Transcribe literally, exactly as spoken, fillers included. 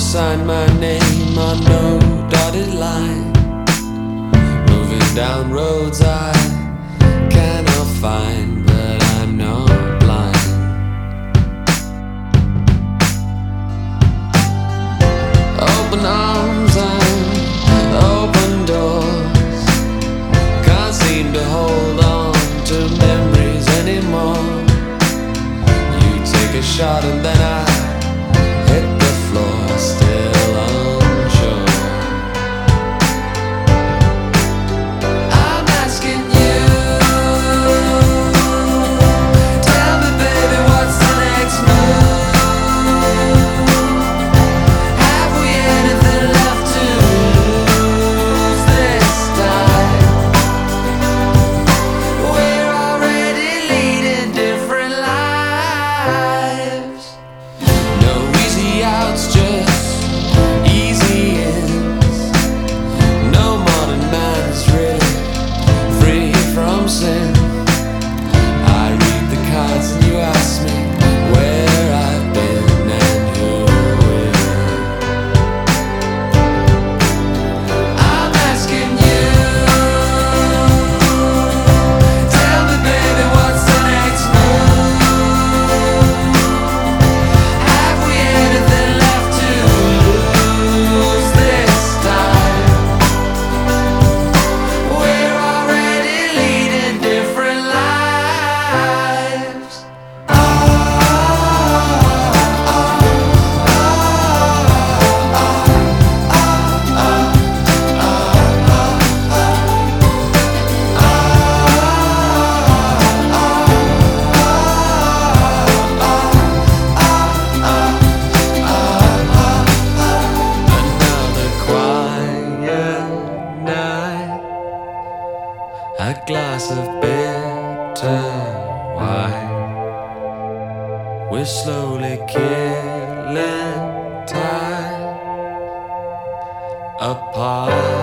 sign my name on no dotted line, moving down roads I cannot find, but I'm not blind. Open arms and open doors, can't seem to hold on to memories anymore. You take a shot and then I hit the floor, still unsure. I'm asking you, tell me baby, what's the next move? Have we anything left to lose this time? We're already leading different lives. No easy outs, just easy ins. No modern man's really free from sin. I read the cards and you ask me where I've been and who will. I'm asking you, tell me baby, what's the next move? Have we anything left to lose this time? We're already leading different lives. Another quiet night, a glass of bitter wine. We're slowly killing time apart.